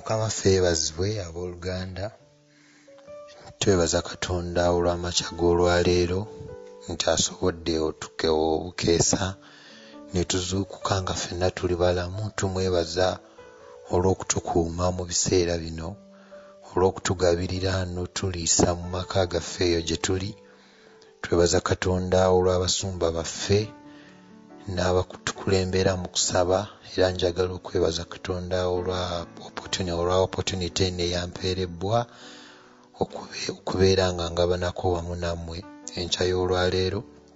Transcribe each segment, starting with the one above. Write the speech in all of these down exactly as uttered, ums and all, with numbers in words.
Mukama feebazibwe abooluganda. Twebaza Katonda olw'amakya g'olwaleero nti asobodde otukewo obukeesa ne tuzuukuka nga ffenna tuli balamu. Tumwebaza olw'okutukuuma mu biseera bino, olw'okutugabirira n'otuliisa mu maka gaffe eyo gye tuli. Twebaza Katonda olw'abasumba baffe n'abakutukulembera mu kusaba, era njagala okwebaza Katonda olwa opportunity olwa opportunity neyampeerebbwa okubeera nga ngabanako wamu nammwe enkya y'olwaleero.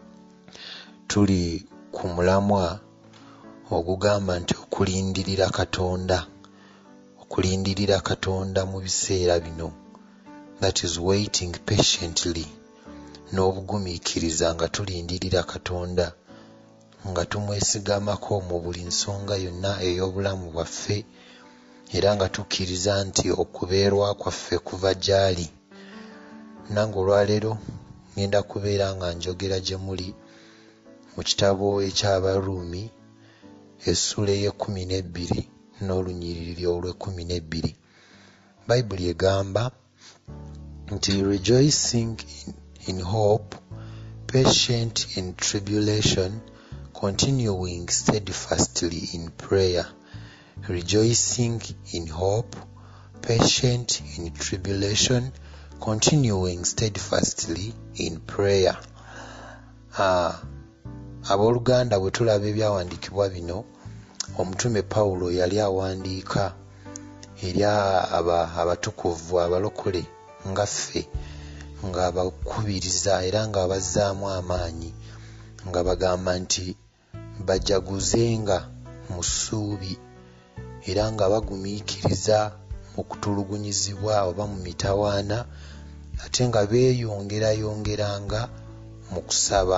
Tuli ku mulamwa ogugamba nti okulindirira Katonda, okulindirira Katonda mu biseera bino, that is waiting patiently, n'obugumiikiriza nga tulindirira Katonda, nga tumwesigamako mu buli nsonga yonna ey'obulamu bwaffe, era nga tukkiriza nti okubeerwa kwaffe kuva gy'ali. Nange olwaleero ngenda kubeera nga njogera gye muli mu kitabo eky'Abaruumi essula ey'ekkumi n'ebbiri n'olunyiriri olw'ekkumi n'ebbiri. Bayibuli egamba nti rejoicing in, in hope, patient in tribulation, continuing steadfastly in prayer. Rejoicing in hope, patient in tribulation, continuing steadfastly in prayer. Ah, abooluganda bwe tulaba ebyawandiikibwa bino, omutume Pawulo yali awandiika eri abatukuvu abalokole nga ffe, ng'abakubiriza era ng'abazzaamu amaanyi, nga bagamba nti bajaguzenga mu ssuubi, era nga bagumiikiriza mu kutulugunyizibwa oba mu mitawaana, ate nga beeyongerayongeranga mu kusaba.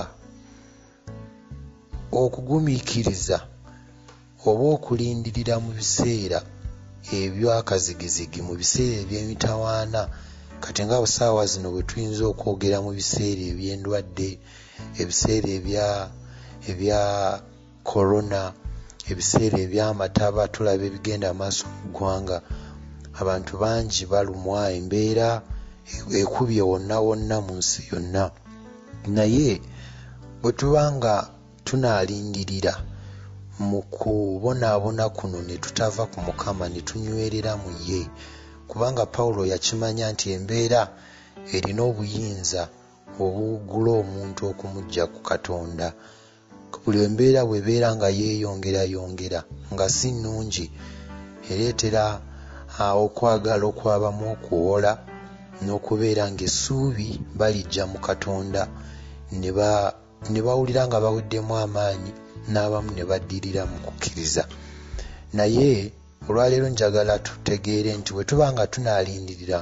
Okugumiikiriza oba okulindirira mu biseera eby'akazigizigi, mu biseera eby'emitawaana, kati nga busaawa zino bwe tuyinza okwogera mu biseera eby'endwadde, ebiseera ebya ebya korona, ebiseera eby'amataba, tulaba ebigenda maaso mu ggwanga. Abantu bangi balumwa, embeera ekubye wonna wonna mu nsi yonna. Naye bwe tuba nga tunaalindirira mu kubonaabona kuno ne tutava ku Mukama ne tunywerera mu ye, kubanga Pawulo yakimanya nti embeera erina obuyinza obugula omuntu okumujja ku Katonda. Buli embeera bw'ebeera nga yeeyongerayongera nga si nnungi, ereetera okwagala okwabamu okuwola n'okubeera ng'essuubi balijja mu Katonda ne bawulira nga baweddemu amaanyi, n'abamu ne baddirira mu kukkiriza. Naye olwaleero njagala tutegeere nti bwe tuba nga tunaalindirira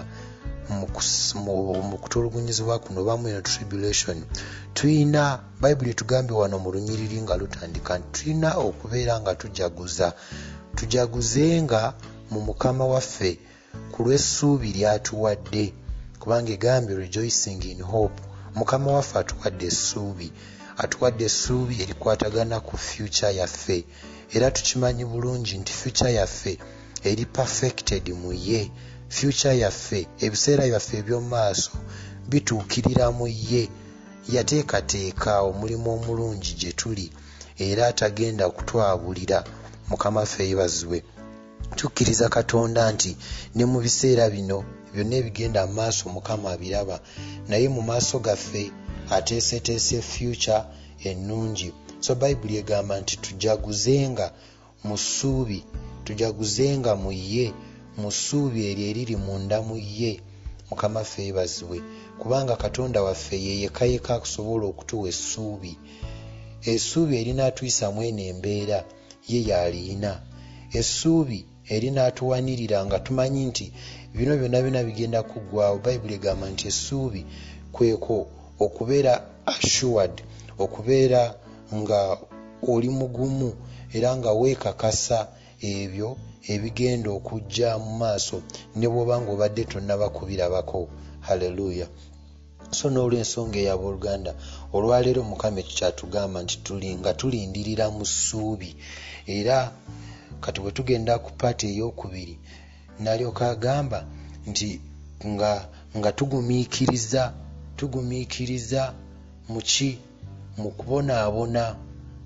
mu kutulugunyizibwa kuno oba mu tribulation, tuyina, Bayibuli etugambye wano mu lunyiriri nga lutandika nti tuyina okubeera nga tujaguza, tujaguzenga mu Mukama waffe ku lw'essuubi ly'atuwadde, kubanga egambye rejoicing in hope. Mukama waffe atuwadde essuubi, atuwadde essuubi erikwatagana ku future yaffe, era tukimanyi bulungi nti future yaffe eri perfected mu ye. Future yaffe, ebiseera byaffe eby'omu maaso bituukirira mu ye. Yateekateeka omulimu omulungi gye tuli, era atagenda kutwabulira. Mukama ffe yeebazibwe. Tukkiriza Katonda nti ne mu biseera bino byonna ebigenda mu maaso Mukama abiraba, naye mu maaso gaffe ateeseteese future ennungi. So Bayibuli egamba nti tujaguzenga mu ssuubi, tujaguzenga mu ye, mu ssuubi eryo eriri munda mu ye. Mukama ffe yeebazibwe, kubanga Katonda waffe ye yekka yekka akusobola okutuwa essuubi. Essuubi erinaatuyisa mweno embeera ye y'aliyina. Essuubi erinaatuwanirira nga tumanyi nti bino byonna byonna bigenda kuggwaawo. Bayibuli egamba nti essuubi kweko okubeera assured, okubeera nga oli mugumu era nga weekakasa ebyo ebigenda okujja mu maaso ne bw'oba ng'obadde tonnaba kubirabako. Haleluya. So n'olw'ensonga ey'abooluganda, olwaleero Mukama ekyo kyatugamba nti tuli nga tulindirira mu ssuubi. Era kati bwe tugenda ku paati ey'okubiri n'alyoka agamba nti nga nga tugumiikiriza tugumiikiriza muki mu kubonaabona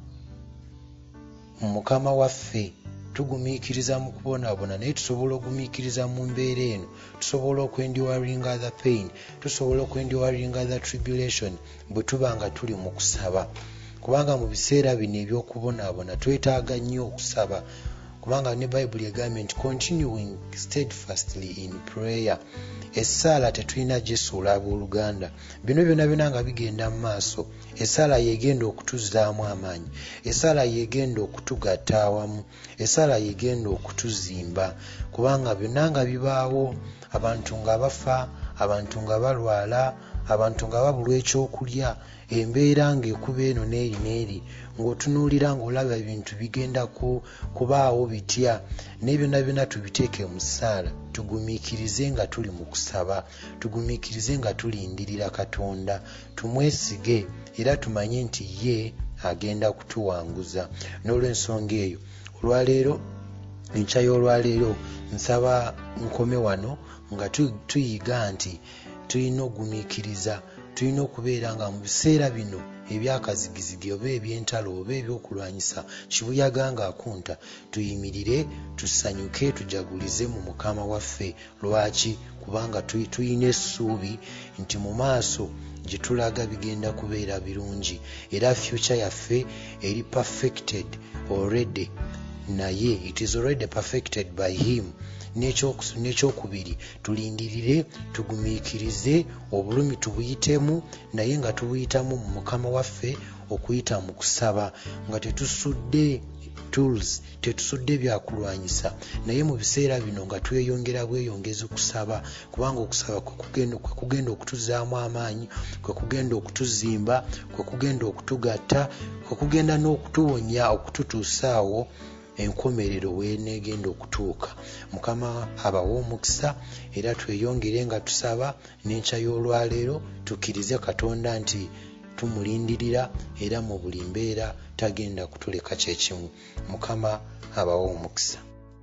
Mukama waffe, tugumiikiriza mu kubonaabona, naye tusobola okugumiikiriza mu mbeera eno, tusobola okwenduwaringa the pain, tusobola okwenduwaringa the tribulation bwe tuba nga tuli mu kusaba. Kubanga mu biseera bino ebyokubonaabona twetaaga nnyo okusaba, kubanga ne Bayibuli egambye nti continuing steadfastly in prayer. Essaala tetulina gyesuula abooluganda. Bino byonna byonna nga bigenda mu maaso, essaala yegenda okutuzaamu amaanyi, essaala yegenda okutugatta awamu, essaala yegenda okutuzimba, kubanga byonna nga bibaawo, abantu nga bafa, abantu nga balwala, abantu nga babulwa ekyokulya, embeera ng'ekuba eno n'eri n'eri, ng'otunuulira ng'olaba ebintu bigenda kubaawo bitya. Naye byonna byonna tubiteeke mu ssaala, tugumiikirize nga tuli mu kusaba, tugumiikirize nga tulindirira Katonda, tumwesige era tumanye nti ye agenda kutuwanguza. N'olw'ensonga eyo, olwaleero, enkya y'olwaleero, nsaba nkome wano nga tuyiga nti tulina okugumiikiriza, tulina okubeera nga mu biseera bino ebyakazigizigi oba eby'entalo oba ebyokulwanyisa kibuyaga nga akunta, tuyimirire, tusanyuke, tujagulize mu Mukama waffe. Lwaki? Kubanga tulina essuubi nti mu maaso gye tulaga bigenda kubeera birungi, era future yaffe eri perfected already, naye it is already perfected by him. N'ekyokubiri, tulindirire, tugumiikirize, obulumi tubuyitemu, naye nga tubuyitamu mu Mukama waffe, okuyita mu kusaba, nga tetusudde tools, tetusudde byakulwanyisa, naye mu biseera bino nga tweyongera bweyongezi kusaba, kubanga okusaba kwe kugenda okutuzaamu amaanyi, kwe kugenda okutuzimba, kwe kugenda okutugatta, kwe kugenda n'okutuwonya, okututuusaawo enkomerero weenegenda okutuuka. Mukama abawe omukisa, era tweyongere nga tusaba n'enkya y'olwaleero, tukkirize Katonda nti tumulindirira era mu buli mbeera tagenda kutuleka kyekimu. Mukama abawe omukisa.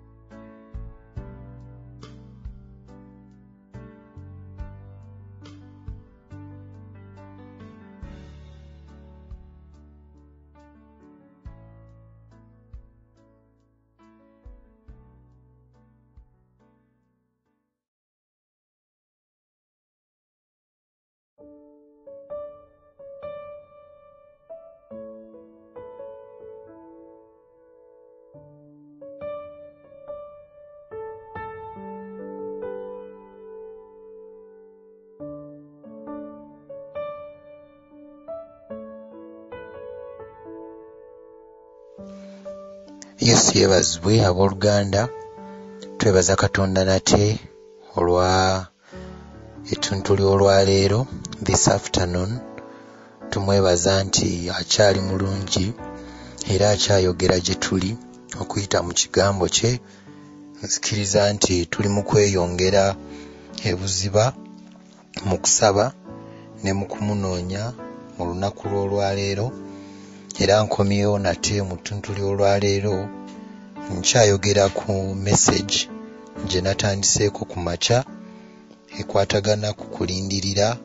Yesu yeebazibwe abooluganda. Twebaza Katonda nate olwa ettuntu ly'olwaleero, this afternoon. Tumwebaza nti akyali mulungi era akyayogera gye tuli okuyita mu kigambo kye. Nzikiriza nti tuli mu kweyongera ebuziba mu kusaba ne mu kumunoonya mu lunaku lw'olwaleero, era nkomyewo nate mu ttuntu ly'olwaleero nkyayogera ku message gye natandiseeko ku makya ekwatagana ku kulindirira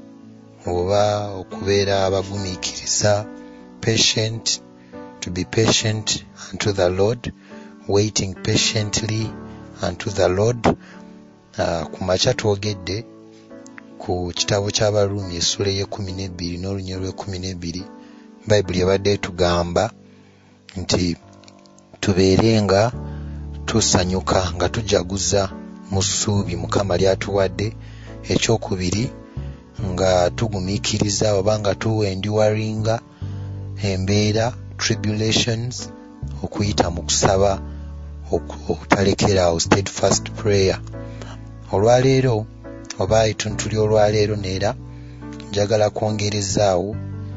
oba okubeera abagumiikiriza, patient, to be patient unto the Lord, waiting patiently unto the Lord. Uh, ku makya twogedde ku kitabo ky'Abaruumi essula ey'ekkumi n'ebbiri n'olunyiriri lw'ekkumi n'ebbiri. Bayibuli ebadde tugamba nti tubeerenga tusanyuka nga tujaguza mu ssuubi Mukama ly'atuwadde. Ekyokubiri, nga tugumiikiriza oba nga tuwenduwaringa embeera, tribulations, okuyita mu kusaba obutalekera, steadfast prayer. Olwaleero oba ettuntu ly'olwaleero neera njagala kwongerezaawo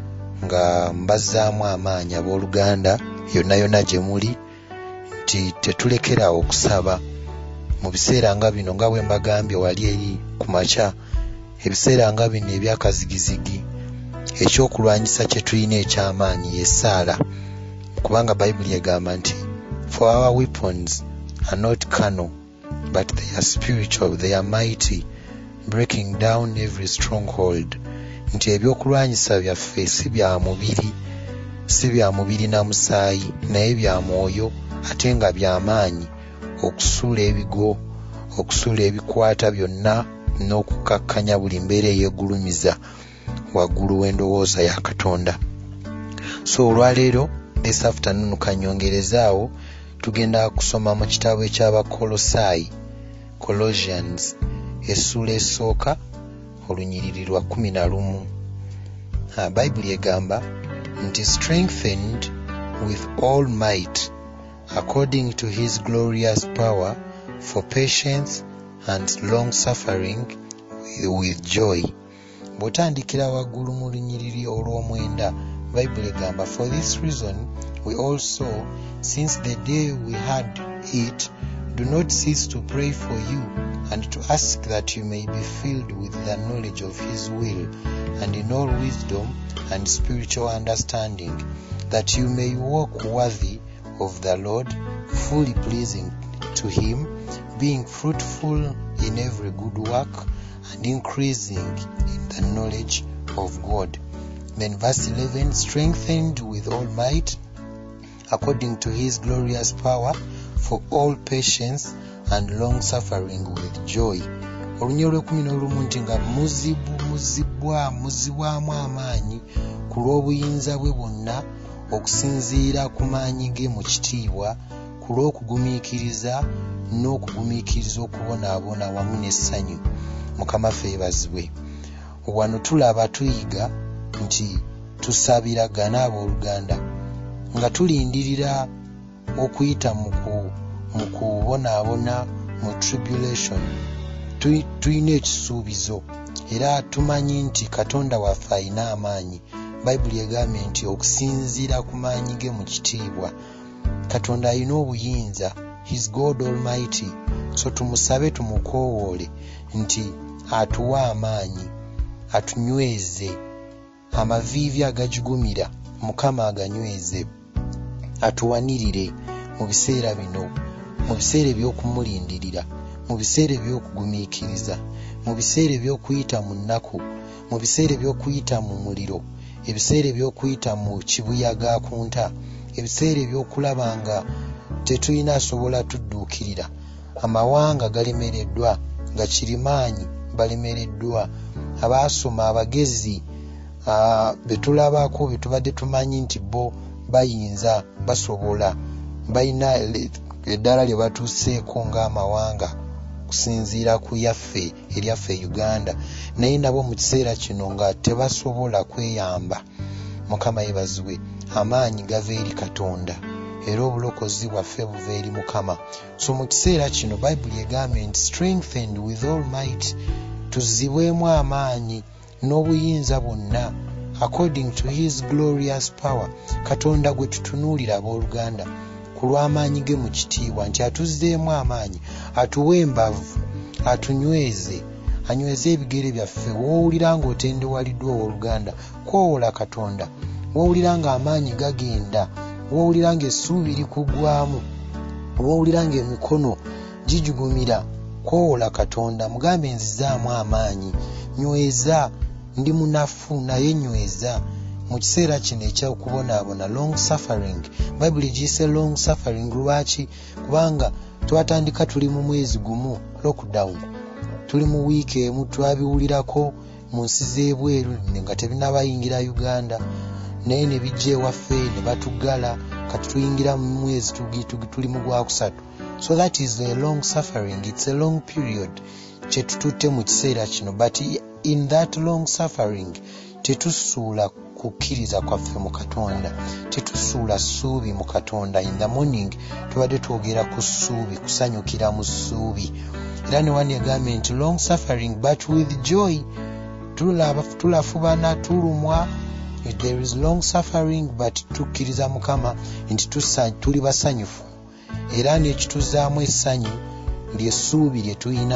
nga mbazzaamu amaanyi abooluganda yonna yonna gye muli nti tetulekerawo okusaba mu biseera nga bino, nga bwe mbagambye wali eri ku makya. Ebiseera nga bino ebyakazigizigi, ekyokulwanyisa kye tulina eky'amaanyi y'essaala, kubanga Bayibuli egamba nti for our weapons are not carnal but they are spiritual, they are mighty, breaking down every stronghold. Nti ebyokulwanyisa byaffe si bya mubiri, si bya mubiri na musaayi, naye bya mwoyo, ate nga by'amaanyi okusuula ebigo, okusuula ebikwata byonna, n'okukakkanya buli mbeera eyeegulumiza waggulu w'endowooza ya Katonda. So olwaleero this afternoon kanyongerezaawo tugenda kusoma mu kitabo eky'Abakolosaayi, Colossians, essula esooka olunyiriri lwa kumi na lumu. Bayibuli egamba nti strengthened with all might according to his glorious power for patience and long suffering with joy. Bw'otandikira waggulu mu lunyiriri olw'omwenda, Bayibuli egamba, for this reason we also, since the day we had it, do not cease to pray for you and to ask that you may be filled with the knowledge of his will and in all wisdom and spiritual understanding, that you may walk worthy of the Lord, fully pleasing to him, being fruitful in every good work and increasing in the knowledge of God. Then verse eleven, strengthened with all might according to his glorious power for all patience and long suffering with joy. Olunyiriri lw'ekumi n'olumu nti nga muzibu muzibwa muzibwamu amaanyi ku lw'obuyinza bwe bwonna okusinziira ku maanyi ge mu kitiibwa, ku lw'okugumiikiriza n'okugumiikiriza okubonaabona wamu n'essanyu. Mukama ffe yeebazibwe. Wano tulaba tuyiga nti tusabiragana abooluganda nga tulindirira okuyita mu kubonaabona mu tribulation. Tuyina ekisuubizo era tumanyi nti Katonda waffe alina amaanyi. Bayibuli egambye nti okusinziira ku maanyi ge mu kitiibwa, Katonda alina obuyinza, his God Almighty. So tumusabe tumukoowoole nti atuwa amaanyi, atunyweze amaviivi agajugumira, Mukama aganyweze, atuwanirire mu biseera bino, mu biseera eby'okumulindirira, mu biseera eby'okugumiikiriza, mu biseera eby'okuyita mu nnaku, mu biseera eby'okuyita mu muliro, ebiseera eby'okuyita mu kibuyaga ku nta, ebiseera eby'okulaba nga tetulina asobola tudduukirira, amawanga galemereddwa, nga kirimaanyi balemereddwa, abaasoma abagezi uh, betulabako betubadde tumanyi nti bo bayinza basobola balina eddala lye batuuseeko ng'amawanga kusinziira ku yaffe eryaffe Uganda, naye nabo mu kiseera kino nga tebasobola kweyamba. Mukama yeebazibwe. Amaanyi gava eri Katonda era obulokozi bwaffe buva eri Mukama. So mu kiseera kino Bayibuli egambye nti strengthened with all might, tuzibwemu amaanyi n'obuyinza bwonna according to his glorious power. Katonda gwe tutunuulira abooluganda ku lw'amaanyi ge mu kitiibwa, nti atuzzeemu amaanyi, atuwe embavu, atunyweze, anyweze ebigere byaffe. Woowulira ng'otendewaliddwa owooluganda, kwowola Katonda. Woowulira ng'amaanyi gagenda, woowulira ng'essuubi likuggwaamu, woowulira ng'emikono gijugumira, kwowola Katonda. Mugambe nzizaamu amaanyi, nyweza, ndi munafu naye nyweza. Mu kiseera kino ekyokubonaabona, long suffering, Bayibuli giyise long suffering. Lwaki? Kubanga twatandika tuli mu mwezi gumu, lockdown, tuli mu wiiki emu, twabiwulirako mu nsi z'ebweru nga tebinabayingira Uganda, naye ne bijja ewaffe ne batugala, kati tuyingira mu mwezi tuli mu gwakusatu. So that is a long suffering, it's a long period kye tututte mu kiseera kino. But in that long suffering tetusuula kukkiriza kwaffe mu Katonda, tetusuula ssuubi mu Katonda. In the morning tubadde twogera ku ssuubi, kusanyukira mu ssuubi. Era ne wani egambye nti long suffering but with joy. Tulaba tulafubana, tulumwa, there is long suffering but tukkiriza Mukama nti tuli basanyufu. Era n'ekituzaamu essanyu ly'essuubi lye tulina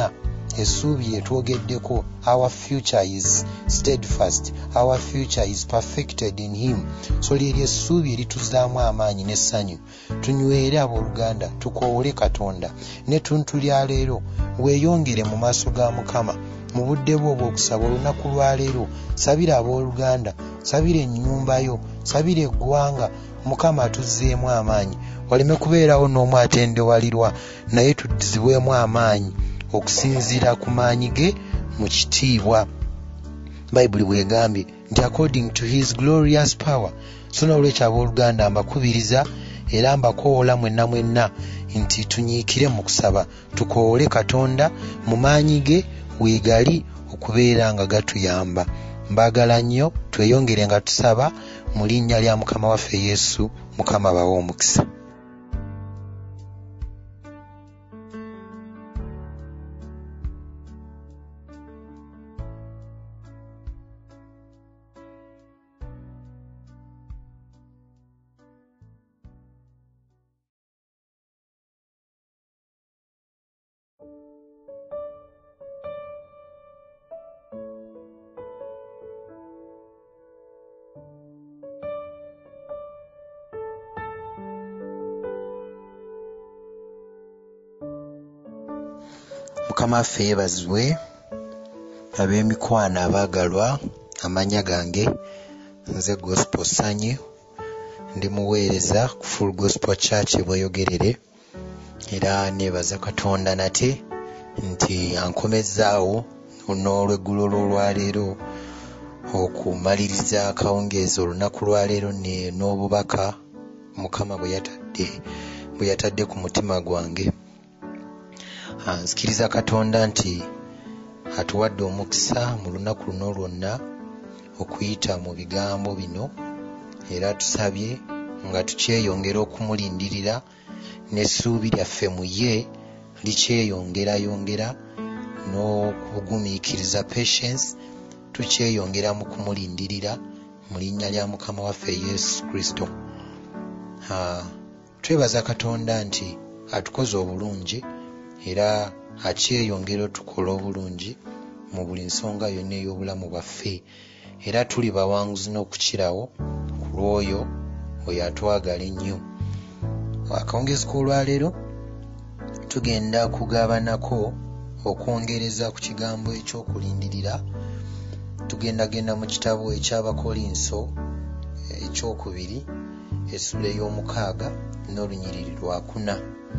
essuubi lyetwogeddeko, our future is steadfast, our future is perfected in him. So lyeryo essuubi erituzaamu amaanyi n'essanyu. Tunywere abooluganda, tukoowole Katonda. Ne tuntu lya leero weeyongere mu maaso ga Mukama mu budde bwo obw'okusaba olunaku lwa leero. Sabira abooluganda, sabira ennyumba yo, sabira eggwanga. Mukama atuzzeemu amaanyi, waleme kubeerawo n'omu atendewalirwa, naye tuzzibwemu amaanyi okusinziira ku maanyi ge mu kitiibwa. Bayibuli bw'egambye nti according to his glorious power. So n'olwekyo abooluganda mbakubiriza era mbakoola mwenna mwenna nti tunyiikire mu kusaba, tukoowole Katonda mu maanyi ge weegali okubeera nga gatuyamba. Mbaagala nnyo, tweyongere nga tusaba mu linnya lya Mukama waffe Yesu. Mukama bawe omukisa. Mukama waffe yeebazibwe. Ab'emikwana abaagalwa, amanya gange nze Gospel Sanyu, ndi muweereza ku Full Gospel Church e Bweyogerere, era neebaza Katonda nate nti ankomezzaawo n'olweggulo lw'olwaleero okumaliriza akawungeezi olunaku lwaleero n'obubaka Mukama bwe yatadde bwe yatadde ku mutima gwange. Nzikiriza Katonda nti atuwadde omukisa mu lunaku luno lwonna okuyita mu bigambo bino, era tusabye nga tukyeyongera okumulindirira n'essuubi lyaffe mu ye likyeyongerayongera n'okugumiikiriza patience, tukyeyongera mu kumulindirira mu linnya lya Mukama waffe Yesu Kristo. Twebaza Katonda nti atukoze obulungi era akyeyongera otukola obulungi mu buli nsonga yonna ey'obulamu bwaffe, era tuli bawanguzi n'okukirawo ku lw'oyo oyo atwagala ennyo. Akawungeezi k'olwaleero tugenda kugabanako okwongereza ku kigambo eky'okulindirira. Tugendagenda mu kitabo eky'Abakolinso ekyokubiri essula ey'omukaaga n'olunyiriri lwakuna.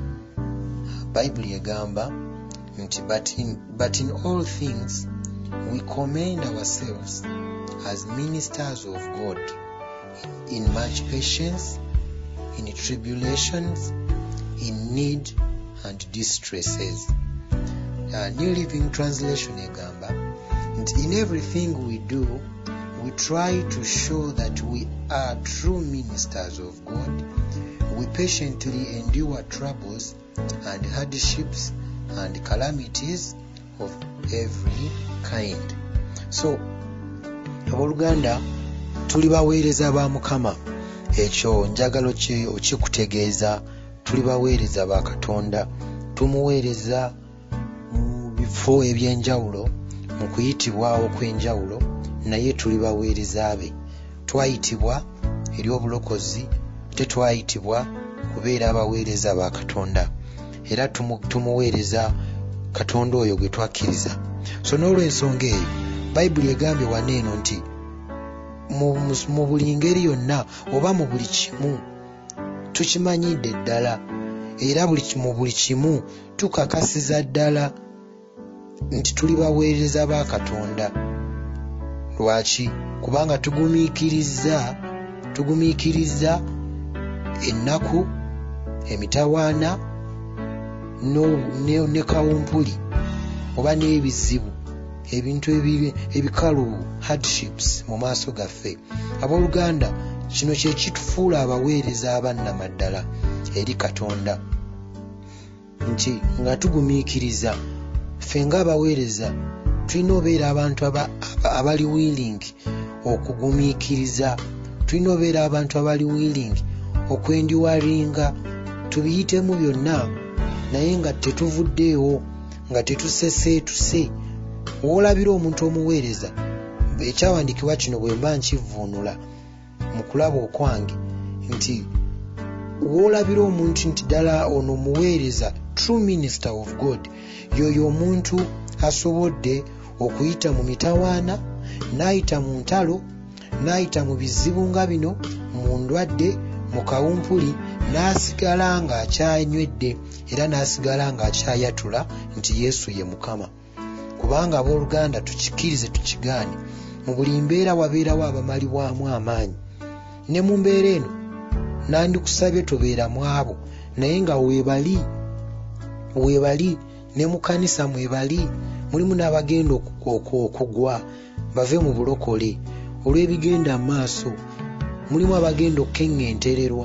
Bayibuli egamba nti but in, but in all things we commend ourselves as ministers of God in much patience, in tribulations, in need and distresses. Uh, New Living Translation egamba nti in everything we do we try to show that we are true ministers of God. We patiently endure troubles and hardships and calamities of every kind. So abooluganda tuli baweereza ba Mukama, ekyo njagalo kye okikutegeeza. Tuli baweereza ba Katonda, tumuweereza mu bifo eby'enjawulo, mu kuyitibwa okw'enjawulo, naye tuli baweereza be. Twayitibwa eri obulokozi, tetwayitibwa kubeera abaweereza ba Katonda, era tumuweereza Katonda oyo gwe twakkiriza. So n'olw'ensonga eyo Bayibuli egambye waneeno nti mu buli ngeri yonna oba mu buli kimu tukimanyidde ddala, era mu buli kimu tukakasiza ddala nti tuli baweereza ba Katonda. Lwaki? Kubanga tugumiikiriza tugumiikiriza ennaku, emitawaana ne kawumpuli oba n'ebizibu, ebintu ebikalu, hardships mu maaso gaffe. Abooluganda, kino kye kitufuula abaweereza abannamaddala eri Katonda, nti nga tugumiikiriza ffe ng'abaweereza tulina obeera abantu abali willing okugumiikiriza, tulina obeera abantu abali willing okwendiwalinga, tubiyitemu byonna naye nga tetuvuddeewo, nga tetuseseetuse. Woolabira omuntu omuweereza, ekyawandiikibwa kino bwe mba nkivuunula mu kulaba okwange nti woolabira omuntu nti ddala ono muweereza, true minister of God, yoyo omuntu asobodde okuyita mu mitawaana, n'ayita mu ntalo, n'ayita mu bizibu nga bino, mu ndwadde, mu kawumpuli, n'asigala ng'akyanywedde era n'asigala ng'akyayatula nti Yesu ye Mukama. Kubanga abooluganda tukikirize tukigaane, mu buli mbeera wabeerawo abamalibwamu amaanyi. Ne mu mbeera eno nandikusabye tobeeramu abo, naye nga weebali weebali ne mu kkanisa mwebali, mulimu n'abagenda okugwa bave mu bulokole olw'ebigenda mu maaso, mulimu abagenda okukeŋŋentererwa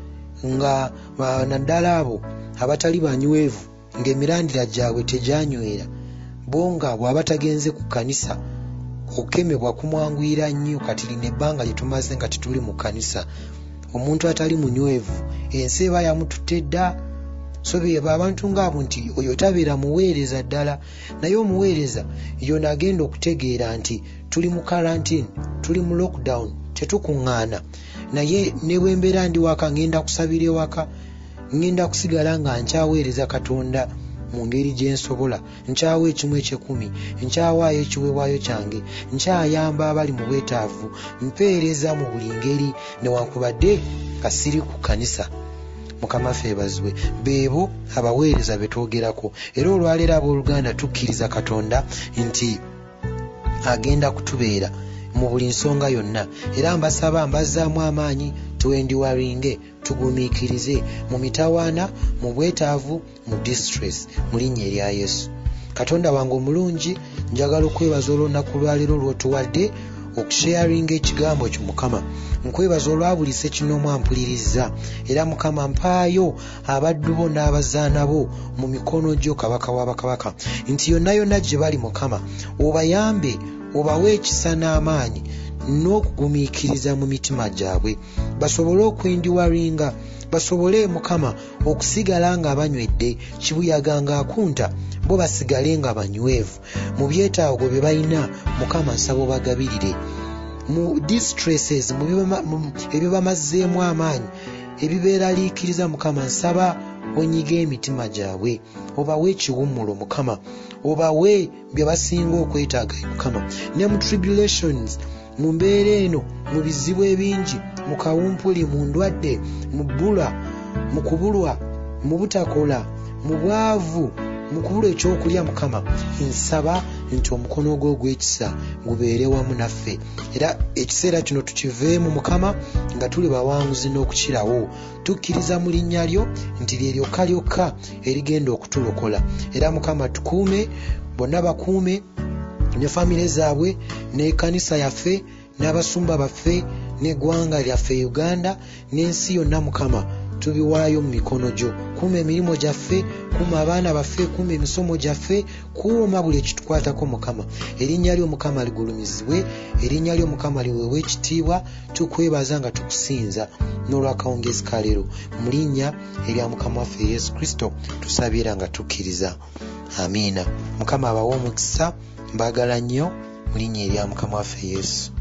nga naddala abo abatali banywevu ng'emirandira gyabwe tegyanywera, bo nga bw'aba tagenze ku kkanisa okukemebwa kumwanguyira nnyo. Kati lino ebbanga lye tumaze nga tetuli mu kkanisa, omuntu atali munywevu ensi eba yamututte dda. So beeba abantu ng'abo nti oyo tabeera muweereza ddala, naye omuweereza yona agenda okutegeera nti tuli mu karantine, tuli mu lockdown, tetukuŋŋaana, naye ne bwe mbeera ndi waka ngenda kusabira ewaka, ngenda kusigala nga nkyaweereza Katonda mu ngeri gye nsobola, nkyawa ekimu ekyekumi, nkyawaayo ekiweebwayo kyange, nkyayamba abali mu bwetaavu, mpeereza mu buli ngeri newankubadde nga siri ku kkanisa. Mukama ffe ebazibwe. Beebo abaweereza be twogerako, era olwaleero abooluganda tukkiriza Katonda nti agenda kutubeera mu buli nsonga yonna, era mbasaba mbazzaamu amaanyi twendiwaringe, tugumiikirize mu mitawaana, mu bwetaavu, mu distress, mu linnya erya Yesu. Katonda wange omulungi, njagala okwebaza olw'olunaku lwaleero lw'otuwadde okusharinga ekigambo kyo Mukama. Nkwebaza olwa buli ssekinomu ampuliriza, era Mukama mpaayo abaddu bo n'abazaana bo mu mikono gyo Kabaka wa bakabaka, nti yonna yonna gye bali Mukama obayambe, obawe ekisa n'amaanyi n'okugumiikiriza mu mitima gyabwe, basobole okwendiwaringa, basobole Mukama okusigala nga banywedde, kibuyaga ng'akunta, bo basigale nga banywevu mu byetaago bye balina. Mukama nsaba obagabirire mu distresses, mu ebyo bamazzeemu amaanyi, ebibeeraliikiriza Mukama nsaba onyiga emitima gyabwe, obawe ekiwummulo Mukama, obawe bye basinga okwetaaga Mukama. Ne mu tribulations, mu mbeera eno, mu bizibu ebingi, mu kawumpuli, mu ndwadde, mu bbula, mu kubulwa, mu butakola, mu bwavu, mu kubulwa ekyokulya Mukama, nsaba nti omukono gwo ogw'ekisa gubeere wamu naffe, era ekiseera kino tukiveemu Mukama nga tuli bawanguzi n'okukirawo. Tukkiriza mu linnya lyo nti lye lyokka lyokka erigenda okutulokola, era Mukama tukuume, bonna bakuume ne famire zaabwe, n'ekkanisa yaffe, n'abasumba baffe, n'eggwanga lyaffe Uganda, n'ensi yonna Mukama tubiwaayo mu mikono gyo. Kuuma emirimu gyaffe, kuuma abaana baffe, kuuma emisomo gyaffe, kuuma buli ekitukwatako Mukama. Erinnya lyo Mukama ligulumizibwe, erinnya lyo Mukama liweebwe ekitiibwa. Tukwebaza nga tukusinza n'olwakawungezi ka leero, mu linnya erya Mukama waffe Yesu Kristo tusabira nga tukkiriza, amiina. Mukama abawe omukisa, mbaagala nnyo mu linnya erya Mukama waffe Yesu.